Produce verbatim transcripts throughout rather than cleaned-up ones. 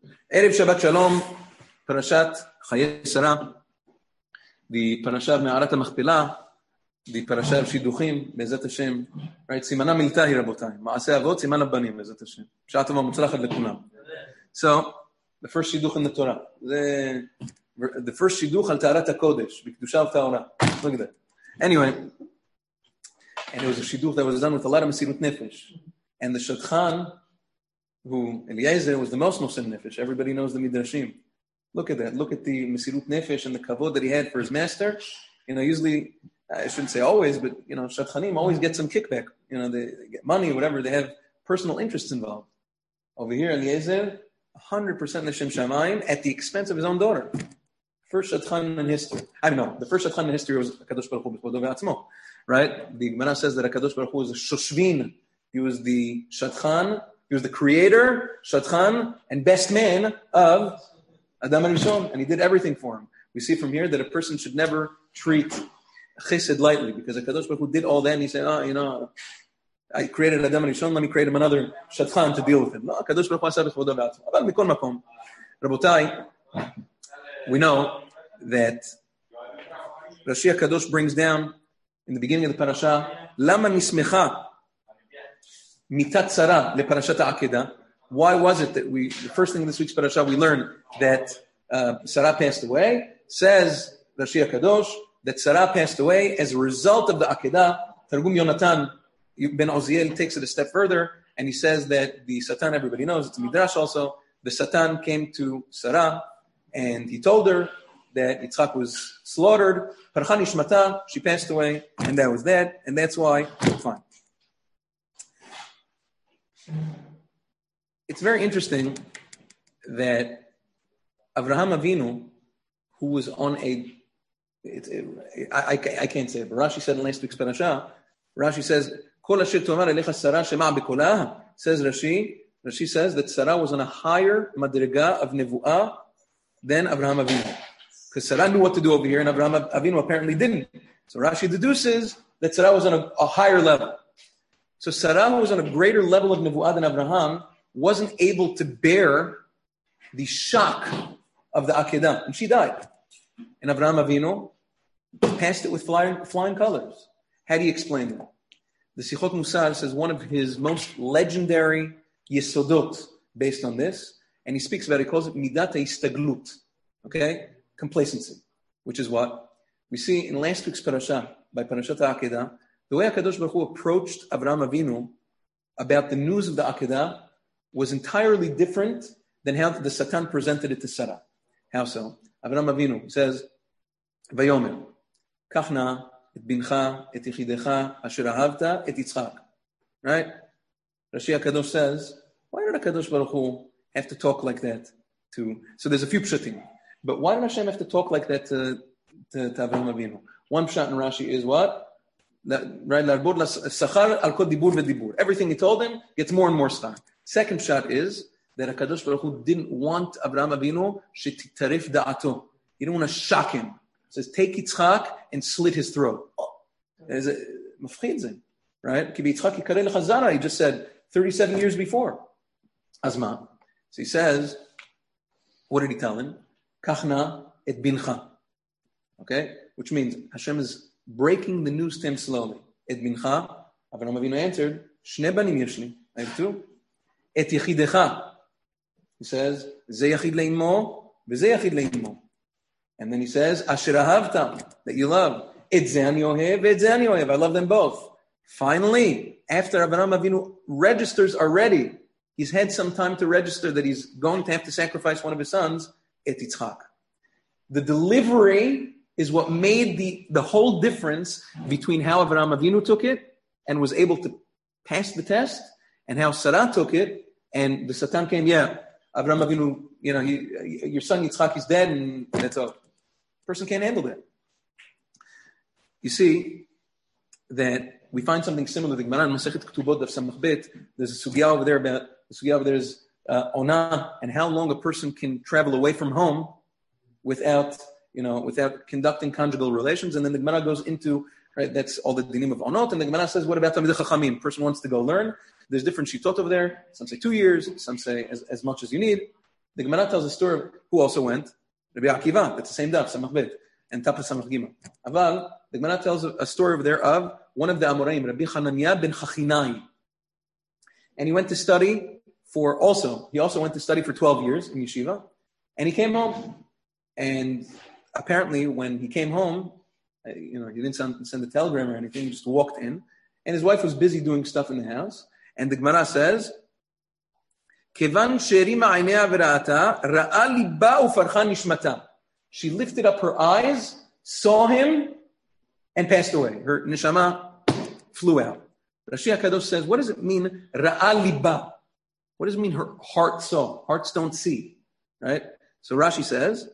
Erev Shabbat Shalom, Parashat Chayei Sarah, the Parashat of Me'arat HaMachpelah, the Parashat of Shidduchim, Be'ezat Hashem, right? Simana Miltahi, Rabotai. Ma'aseh Avot, Simana Banim, Be'ezat Hashem. Sha'at Tova Mutzlachat Lekulam. So, the first Shidduch in the Torah. The, the first Shidduch al Ta'arat HaKodesh, B'kedusha Ta'orah. Look at that. Anyway, and it was a Shidduch that was done with a lot of Mesirut Nefesh. And the Shadchan, who Eliezer was the most Moser Nefesh. Everybody knows the Midrashim. Look at that. Look at the Mesirut Nefesh and the kavod that he had for his master. You know, usually, I shouldn't say always, but, you know, Shadchanim always get some kickback. You know, they, they get money or whatever. They have personal interests involved. Over here, Eliezer, one hundred percent L'Shem Shamayim at the expense of his own daughter. First Shadchan in history. I don't know. The first Shadchan in history was HaKadosh Baruch Hu B'Kvodo V'Atzmo. Right? The Gemara says that HaKadosh Baruch Hu was a Shoshvin. He was the Shadchan. He was the creator, Shadchan, and best man of Adam HaRishon, and he did everything for him. We see from here that a person should never treat chesed lightly, because HaKadosh Baruch Hu did all that, and he said, oh, you know, I created Adam HaRishon, let me create him another Shadchan to deal with him. No, HaKadosh Baruch Hu asab b'chvodo v'atzmo. Aval mikol makom. Rabotai, we know that Rashi HaKadosh brings down, in the beginning of the parasha, Lama nismecha Mitat Sarah le Parashat HaAkedah. Why was it that we, the first thing in this week's parasha, we learned that uh, Sarah passed away? Says Rashi HaKadosh that Sarah passed away as a result of the Akedah. Targum Yonatan ben Oziel takes it a step further, and he says that the Satan, everybody knows, it's a Midrash also, the Satan came to Sarah, and he told her that Yitzchak was slaughtered, Parcha Nishmata, she passed away, and that was that, and that's why, fine. It's very interesting that Avraham Avinu, who was on a, it, it, I, I, I can't say it, but Rashi said in last week's parasha, Rashi says, Kol asher tomar elecha Sarah shema b'kolah, says Rashi, Rashi says that Sarah was on a higher madriga of nevuah than Avraham Avinu. Because Sarah knew what to do over here, and Avraham Avinu apparently didn't. So Rashi deduces that Sarah was on a, a higher level. So Sarah, who was on a greater level of nevuah than Avraham, wasn't able to bear the shock of the Akedah, and she died. And Avraham Avinu passed it with flying, flying colors. How do you explain that? The Sichot Musar says one of his most legendary yesodot based on this, and he speaks about it, he calls it midat ha'istaglut, okay? Complacency, which is what? We see in last week's parasha, by Parashat HaAkedah, the way HaKadosh Baruch Hu approached Avraham Avinu about the news of the Akedah was entirely different than how the Satan presented it to Sarah. How so? Avraham Avinu says, Vayomer, Kachna et bincha et yichidecha asher ahavta et Yitzchak. Right? Rashi HaKadosh says, why did HaKadosh Baruch Hu have to talk like that? To So there's a few pshatim. But why did Hashem have to talk like that to, to, to Avraham Avinu? One pshat in Rashi is what? Right, everything he told him gets more and more star. Second shot is that HaKadosh Baruch Hu didn't want Avraham Avinu shetitarif da'ato. He didn't want to shock him. He says, take Yitzchak and slit his throat. Oh, there's a mafchid, right? Ki Yitzchak yikarei lecha zara, he just said thirty-seven years before. Azma. So he says, what did he tell him? Kachna et bincha. Okay? Which means Hashem is breaking the news to him slowly. Et bincha, Avraham Avinu answered, Shne banim yeshli. I have two. Et yechidecha. He says, Ze yachid le'imo, v'ze yachid le'imo. And then he says, Asher ahavta, that you love. Et ze ani ohev, et ze ani ohev. I love them both. Finally, after Avraham Avinu registers already, he's had some time to register that he's going to have to sacrifice one of his sons, et Yitzchak. The delivery is what made the, the whole difference between how Avraham Avinu took it and was able to pass the test, and how Sarah took it, and the Satan came, yeah, Avraham Avinu, you know, he, your son Yitzchak is dead, and that's all. Person can't handle that. You see that we find something similar. The Gemara in Masechet Ketubot Daf Samach Bet, there's a sugya over there about, the sugya over there is uh, Onah, and how long a person can travel away from home without, you know, without conducting conjugal relations. And then the Gemara goes into, right, that's all the dinim of onot. And the Gemara says, what about Talmidei Chachamim? Person wants to go learn. There's different shitot over there. Some say two years. Some say as, as much as you need. The Gemara tells a story of who also went. Rabbi Akiva, that's the same daf, Samach Bet, and Tapa Samach Gimel. Aval, the Gemara tells a story over there of one of the Amoraim, Rabbi Hananiah ben Chachinai. And he went to study for also, he also went to study for twelve years in yeshiva. And he came home. And apparently when he came home, you know, he didn't send, send a telegram or anything, he just walked in. And his wife was busy doing stuff in the house. And the Gemara says, Kevan sherima aynea v'ra'ata, ra'a liba ufarcha nishmata. She lifted up her eyes, saw him, and passed away. Her neshama flew out. Rashi HaKadosh says, what does it mean, ra'a liba? What does it mean her heart saw? Hearts don't see, right? So Rashi says,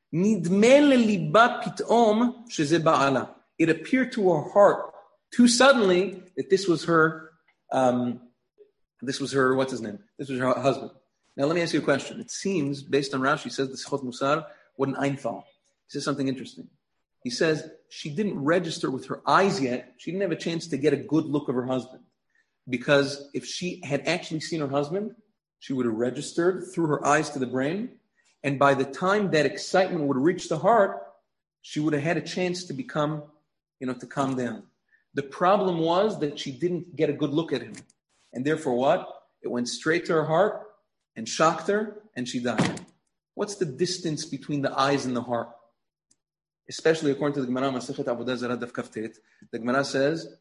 nidme leliba pitom sheze ba'ala. It appeared to her heart too suddenly that this was her, um, this was her, what's his name? This was her husband. Now let me ask you a question. It seems, based on Rashi, says the Sechot Musar, what an Einfall. He says something interesting. He says she didn't register with her eyes yet. She didn't have a chance to get a good look of her husband. Because if she had actually seen her husband, she would have registered through her eyes to the brain. And by the time that excitement would reach the heart, she would have had a chance to become, you know, to calm down. The problem was that she didn't get a good look at him. And therefore what? It went straight to her heart and shocked her, and she died. What's the distance between the eyes and the heart? Especially according to the Gemara, Masechet Avodah Zarah Daf Kaftet, the Gemara says,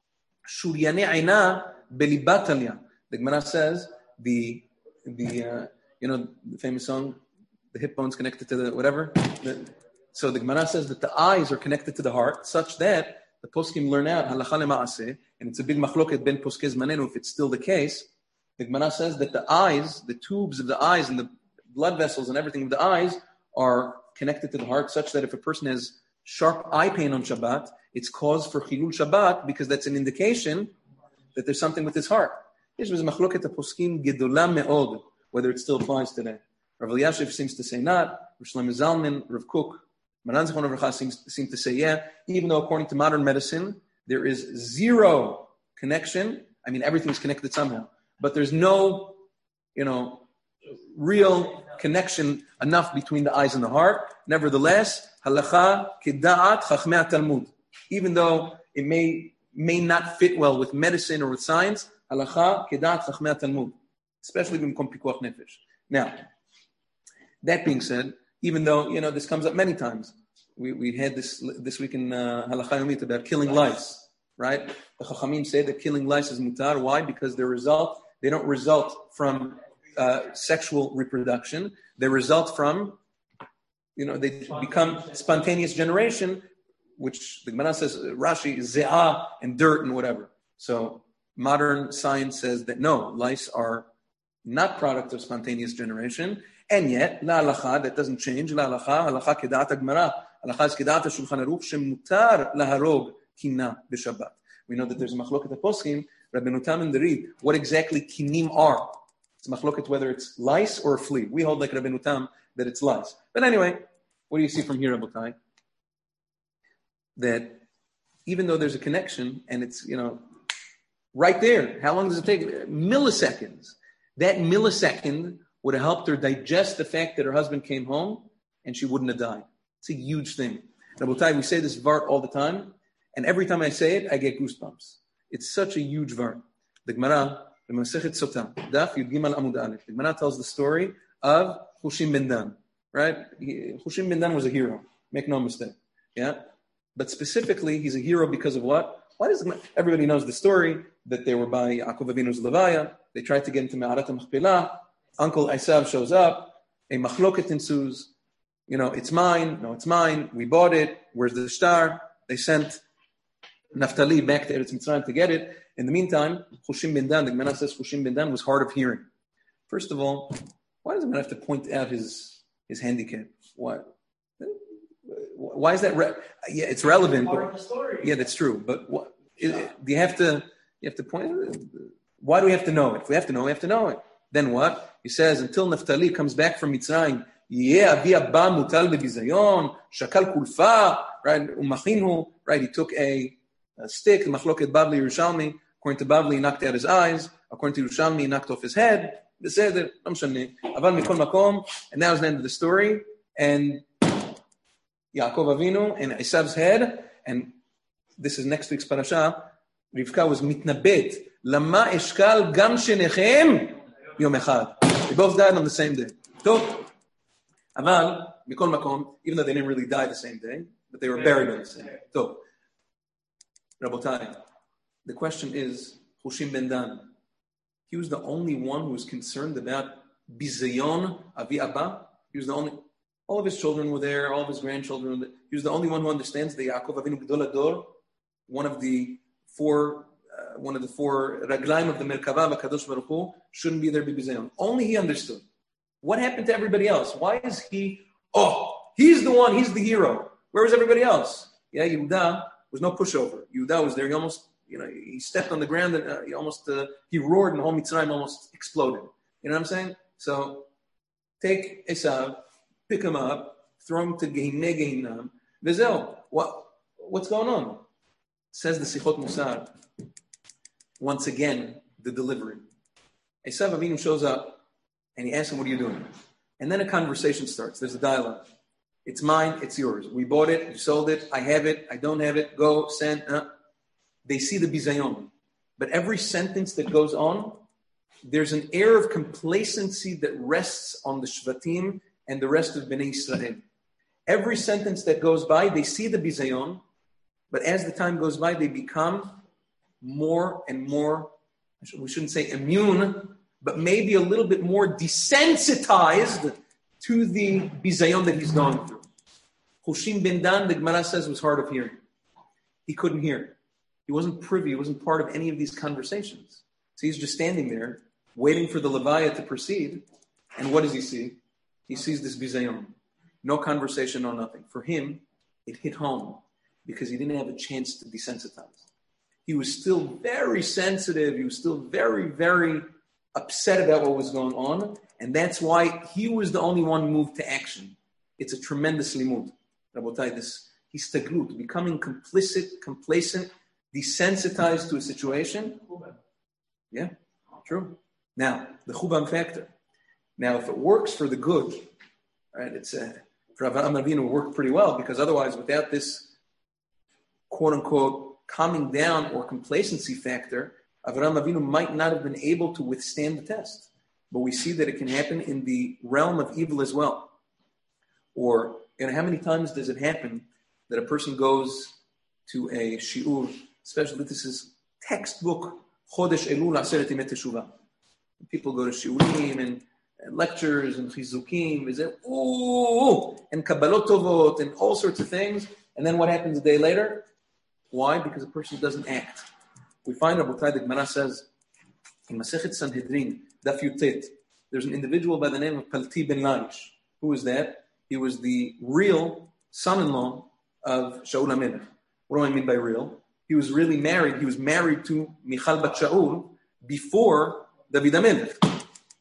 Shuryane Aina Belibat Aliyah. The Gemara says, the, the uh, you know, the famous song, the hip bone's connected to the whatever. The, so the Gemara says that the eyes are connected to the heart, such that the poskim learn out halacha lema'aseh, and it's a big machloket ben poskei zmanenu if it's still the case. The Gemara says that the eyes, the tubes of the eyes and the blood vessels and everything of the eyes are connected to the heart, such that if a person has sharp eye pain on Shabbat, it's cause for chilul Shabbat because that's an indication that there's something with his heart. This was machloket poskim gedola me'od, whether it still applies today. Rav Elyashiv seems to say not. Rav Shlomo Zalman, Rav Kook, Maran Zichron Avracha seems seem to say yeah, even though according to modern medicine, there is zero connection. I mean, everything is connected somehow, but there's no, you know, real connection enough between the eyes and the heart. Nevertheless, halacha keda'at chachmei Talmud. Even though it may may not fit well with medicine or with science, halacha keda'at chachmei Talmud, especially b'mkom pikuach nefesh. Now, that being said, even though, you know, this comes up many times. We we had this this week in uh, Halacha Yomit about killing lice, right? The Chachamim say that killing lice is mutar. Why? Because their result, they don't result from uh, sexual reproduction. They result from, you know, they become spontaneous generation, which the Gemara says, Rashi, ze'ah, and dirt and whatever. So modern science says that no, lice are not product of spontaneous generation. And yet, la halacha, that doesn't change. La halacha, halacha keda'at Gemara. Halacha is keda'at Shulchan Aruch shemutar laharog kinna b'Shabbat. We know that there's a machloket poskim, Rabbeinu Tam and the Reed, what exactly kinim are. It's a machloket whether it's lice or a flea. We hold like Rabbeinu Tam that it's lice. But anyway, what do you see from here, Rabotai? That even though there's a connection and it's, you know, right there, how long does it take? Milliseconds. That millisecond would have helped her digest the fact that her husband came home and she wouldn't have died. It's a huge thing. Rabotai, we say this vart all the time, and every time I say it, I get goosebumps. It's such a huge vart. The Gemara, the Masechet Sotah, Daf Yud Gimel Amud Aleph. The Gemara tells the story of Hushim ben Dan, right? He, Hushim ben Dan was a hero. Make no mistake. Yeah? But specifically, he's a hero because of what? Why does everybody knows the story that they were by Yaakov Avinu's Levaya. They tried to get into Me'arat HaMachpelah. Uncle Esav shows up. A machloket ensues. You know, it's mine. No, it's mine. We bought it. Where's the shtar? They sent Naphtali back to Eretz Mitzrayim to get it. In the meantime, Hushim ben Dan, the Gemara says Hushim ben Dan was hard of hearing. First of all, why does the Gemara have to point out his his handicap? Why? Why is that? Re- yeah, it's relevant. Part of the story. Yeah, that's true. But what, it, do you have to? You have to point. Why do we have to know it? If we have to know, we have to know it. Then what? He says until Naphtali comes back from Mitzrayim, yeah, Abi Abba mutal bebizayon, shakal kulfa, right? Umachinhu, right? He took a, a stick, Machloket Bavli Yerushalmi. According to Bavli, he knocked out his eyes. According to Yerushalmi, he knocked off his head. בסדר, לא משנה. אבל מכל מקום, and that was the end of the story, and Yaakov Avinu and Esav's head, and this is next week's parasha, Rivka was mitnabet, lama eshkal gam shenechem yom echad. They both died on the same day. So, אבל, מכל מקום, even though they didn't really die the same day, but they were buried on the same day. So, Rabotai, the question is, Hushim ben Dan, he was the only one who was concerned about bizayon avi abba. He was the only, all of his children were there, all of his grandchildren were there. He was the only one who understands the Yaakov Avinu Gedol Ador, one of the four, uh, one of the four raglaim of the Merkava v'Kadosh Baruch Hu, shouldn't be there bizayon. Only he understood. What happened to everybody else? Why is he, oh, he's the one, he's the hero. Where was everybody else? Yeah, Yehuda was no pushover. Yehuda was there. He almost, you know, he stepped on the ground and uh, he almost, uh, he roared and the whole Mitzrayim almost exploded. You know what I'm saying? So take Esav, pick him up, throw him to Gehinei Gehinam. Vizel, what, what's going on? Says the Sichot Musar. Once again, the delivery. Esav Avinu shows up and he asks him, what are you doing? And then a conversation starts. There's a dialogue. It's mine, it's yours. We bought it, you sold it, I have it, I don't have it, go, send. Uh. They see the bizayon. But every sentence that goes on, there's an air of complacency that rests on the Shvatim and the rest of Bnei Israel. Every sentence that goes by, they see the bizayon, but as the time goes by, they become more and more, we shouldn't say immune, but maybe a little bit more desensitized to the bizayon that he's going through. Hushim ben Dan, the Gemara says, was hard of hearing. He couldn't hear. He wasn't privy. He wasn't part of any of these conversations. So he's just standing there, waiting for the Levaya to proceed. And what does he see? He sees this bizayon. No conversation, no nothing. For him, it hit home because he didn't have a chance to desensitize. He was still very sensitive. He was still very, very upset about what was going on. And that's why he was the only one moved to action. It's a tremendous limud. Rabotai, this histaglut, becoming complicit, complacent, desensitized to a situation. Yeah, true. Now, the chubam factor. Now, if it works for the good, right, it's uh, for Avraham Avinu worked pretty well, because otherwise, without this quote-unquote calming down or complacency factor, Avraham Avinu might not have been able to withstand the test. But we see that it can happen in the realm of evil as well. Or, and how many times does it happen that a person goes to a shiur, especially this is textbook Chodesh Elul Aseret Yemei Teshuvah. People go to shiurim and, and lectures and chizukim, is it, ooh, and kabbalot tovot and all sorts of things. And then what happens a day later? Why? Because a person doesn't act. We find Rabotai, the Gemara says in Masechet Sanhedrin, Daf Yutet, there's an individual by the name of Palti ben Laish. Who is that? He was the real son-in-law of Shaul HaMelech. What do I mean by real? He was really married. He was married to Michal bat Shaul before David HaMelech.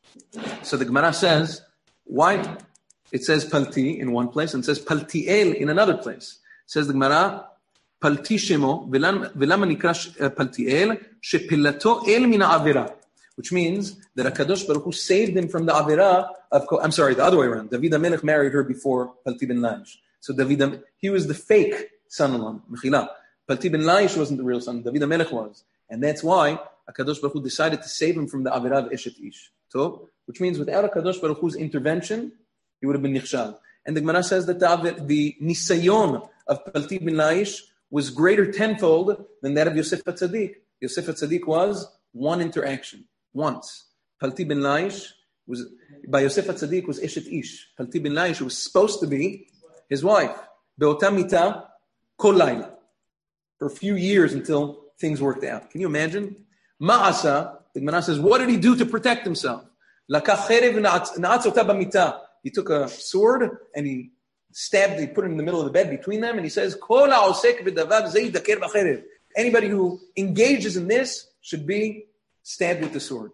So the Gemara says, why? It says Palti in one place and it says Paltiel in another place. It says the Gemara, Palti Shemo, Velama Nikra Paltiel, Shepilato El Min Avira. Which means that HaKadosh Baruch Hu saved him from the Avira of, I'm sorry, the other way around. David HaMelech married her before Palti ben Laish. So David, he was the fake son-in-law, Mechila. Palti ben Laish wasn't the real son, David HaMelech was. And that's why HaKadosh Baruch Hu decided to save him from the Avira of Eshet Ish. So, which means without HaKadosh Baruch Hu's intervention, he would have been Nichshal. And the Gemara says that the, the Nisayon of Palti ben Laish was greater tenfold than that of Yosef HaTzadik. Yosef HaTzadik was one interaction. Once. Palti ben Laish was, by Yosef HaTzadik, was Eshet Ish. Palti ben Laish was supposed to be his wife. Be'ota mita kol layla. For a few years until things worked out. Can you imagine? Ma'asa, the Gemara says, what did he do to protect himself? Lakach cherev na'atzota b'mita. He took a sword and he stabbed, he put it in the middle of the bed between them, and he says, Kol ha'osek b'davav zeh yidaker b'cherev. Anybody who engages in this should be stabbed with the sword.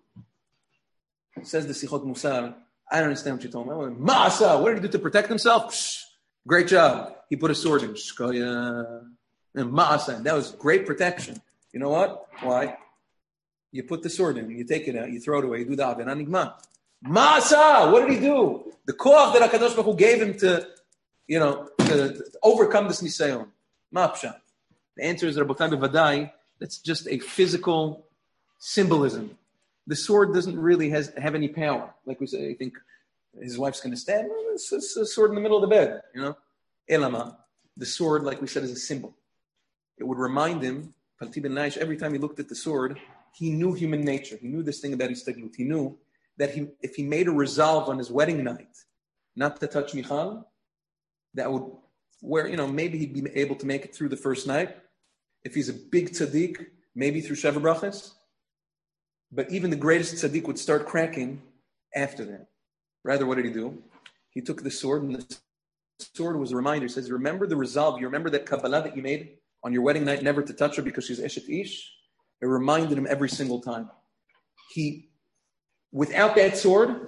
Says the Sichot Musar, I don't understand what you're talking about. Ma'asa, what did he do to protect himself? Psh, great job. He put a sword in. Shkoya. And Ma'asa, that was great protection. You know what? Why? You put the sword in, you take it out, you throw it away, you do the Avena Nigma. Ma'asa, what did he do? The koach that HaKadosh Baruch Hu gave him to, you know, to, to overcome this nisayon. Ma'apsha. The answer is, Rabotai Bevadai, that's just a physical symbolism. The sword doesn't really has, have any power. Like we say, I think his wife's going to stab him. It's, it's a sword in the middle of the bed, you know. Elama. The sword, like we said, is a symbol. It would remind him, Palti ben Naish, every time he looked at the sword, he knew human nature. He knew this thing about Istaglut. He knew that he, if he made a resolve on his wedding night not to touch Michal, that would, where, you know, maybe he'd be able to make it through the first night. If he's a big tzaddik, maybe through Sheva Brachas. But even the greatest tzaddik would start cracking after that. Rather, what did he do? He took the sword, and the sword was a reminder. He says, remember the resolve. You remember that Kabbalah that you made on your wedding night never to touch her because she's Eshet Ish? It reminded him every single time. He, without that sword,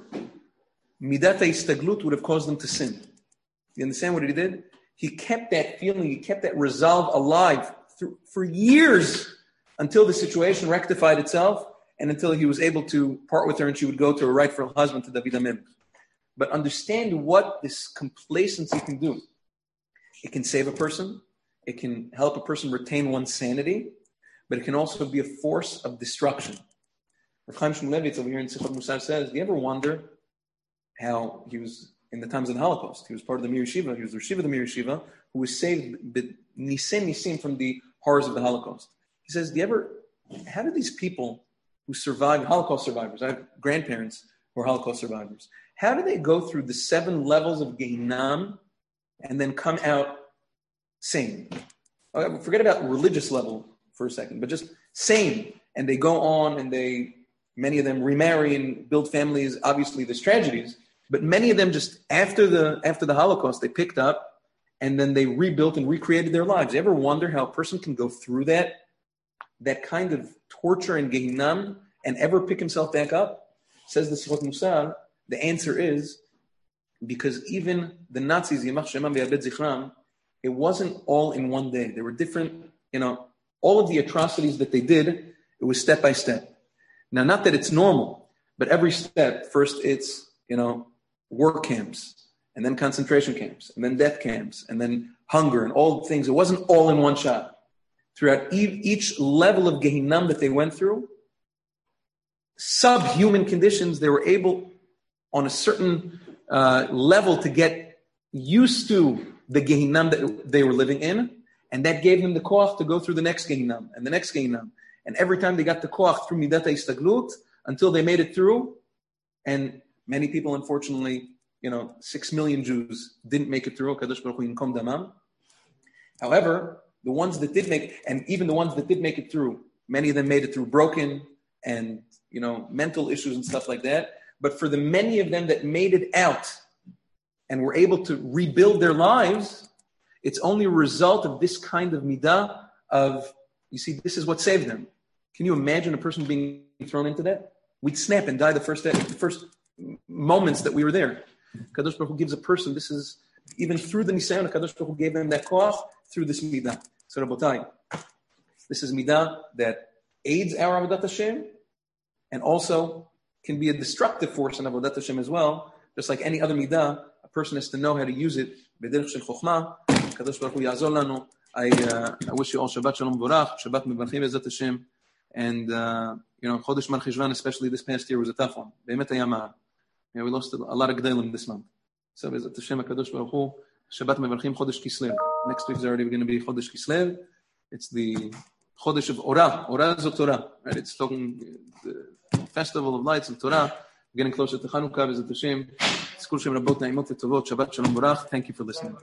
Midat HaIstaglut would have caused him to sin. You understand what he did? He kept that feeling, he kept that resolve alive through, for years until the situation rectified itself and until he was able to part with her and she would go to her rightful husband, to David Amim. But understand what this complacency can do. It can save a person. It can help a person retain one's sanity. But it can also be a force of destruction. Rav Chaim Shmulevitz over here in Sichot Musar says, do you ever wonder how he was, in the times of the Holocaust, he was part of the Mir Yeshiva, he was the Yeshiva of the Mir Yeshiva, who was saved nisim nisim from the horrors of the Holocaust. He says, do you ever, how did these people who survived, Holocaust survivors, I have grandparents who are Holocaust survivors, how do they go through the seven levels of Gehinnom and then come out sane? Forget about religious level for a second, but just sane. And they go on and they, many of them remarry and build families. Obviously there's tragedies, but many of them just after the, after the Holocaust, they picked up and then they rebuilt and recreated their lives. You ever wonder how a person can go through that, that kind of torture and Gehinnom and ever pick himself back up? Says the Sichot Musar, the answer is because even the Nazis, Yamach Shemam Ve'Yabed Zichram, it wasn't all in one day. There were different, you know, all of the atrocities that they did, it was step by step. Now, not that it's normal, but every step, first it's, you know, work camps, and then concentration camps, and then death camps, and then hunger, and all the things. It wasn't all in one shot. Throughout each level of Gehinnom that they went through, subhuman conditions, they were able, on a certain uh, level, to get used to the Gehinnom that they were living in, and that gave them the koach to go through the next Gehinnom, and the next Gehinnom. And every time they got the koach through Midat HaIstaglut, until they made it through, and many people, unfortunately, you know, six million Jews didn't make it through, Kadosh Baruch Hu Yinkom Damam. However, the ones that did make, and even the ones that did make it through, many of them made it through broken and, you know, mental issues and stuff like that. But for the many of them that made it out and were able to rebuild their lives, it's only a result of this kind of midah of, you see, this is what saved them. Can you imagine a person being thrown into that? We'd snap and die the first day, the first moments that we were there. Kadosh Baruch Hu gives a person, this is, even through the Nisayon, Kadosh Baruch Hu gave them that koach through this midah. So Rabotai, this is midah that aids our Avodat Hashem and also can be a destructive force in Avodat Hashem as well. Just like any other midah, a person has to know how to use it. B'derech shel chokhmah, Kadosh Baruch Hu ya'azor lanu. I, uh, I wish you all Shabbat Shalom Borach, Shabbat Mevarchim Be'ezrat Hashem. And, uh, you know, Chodesh Mar Cheshvan, especially this past year, was a tough one. Be'emet hayamah. Yeah, we lost a lot of G'deilim this month. So, Be'ezrat Hashem, HaKadosh Baruch Hu, Shabbat Mevarchim Chodesh Kislev. Next week is already going to be Chodesh Kislev. It's the Chodesh of Orah. Orah is of Torah. Right? It's talking the festival of lights of Torah. We're getting closer to Chanukah, Be'ezrat Hashem. Skol Shem Rabot Na'imot Tovot. Shabbat Shalom Borach. Thank you for listening.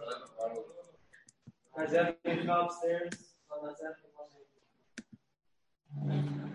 Is that upstairs?